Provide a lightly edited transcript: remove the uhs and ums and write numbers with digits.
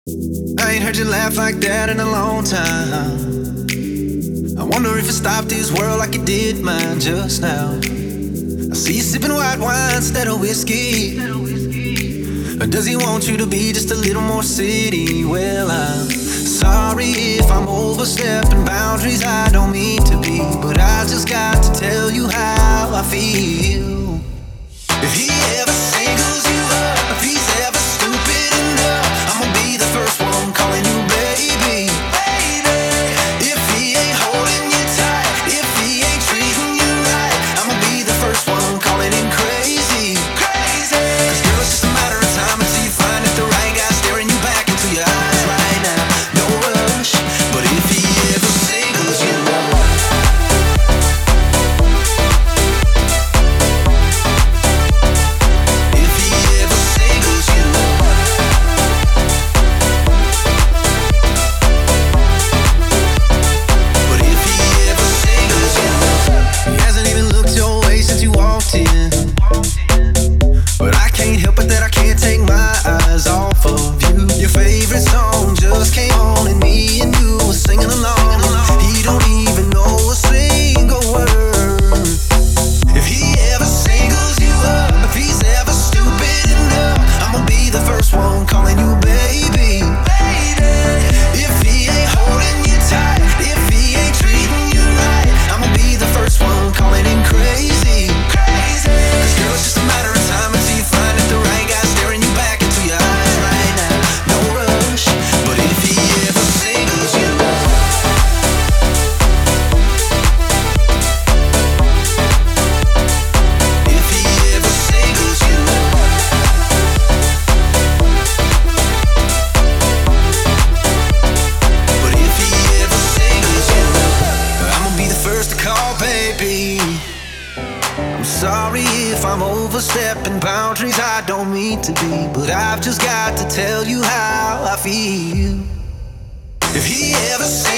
I ain't heard you laugh like that in a long time. I wonder if it stopped his world like it did mine just now. I see you sipping white wine instead of whiskey. Or does he want you to be just a little more city? Well, I'm sorry if I'm overstepping boundaries I don't mean to be, but I just got to tell you how I feel. If he ever singles you up, if he's ever stupid enough, I'ma be the first one calling you baby. If he ain't holding you tight, if he ain't treating you right, I'ma be the first one calling him crazy. Cause girl, it's just a matter of time until you find that the right guy staring you back into your eyes right now. No rush, but if he ever singles you up, if he ever singles you up, but if he ever singles you up, he hasn't even looked your way since you walked in. But I can't help it that I can't take my eyes off of you. Your favorite song just came on and me and you were singing along. He don't even know a single word. If he ever singles you up, if he's ever stupid enough, I'ma be the first one calling you baby. If he ain't holding you tight, if he ain't treating you right, I'ma be the first one calling him crazy. Cause girl, it's just a matter of time until you find that the right guy staring you back into your eyes right now. No rush, but if he ever singles you up, if he ever singles you up, but if he ever singles you up, I'ma be the first to call, baby. I'm sorry if I'm overstepping boundaries I don't mean to be, but I've just got to tell you how I feel. If he ever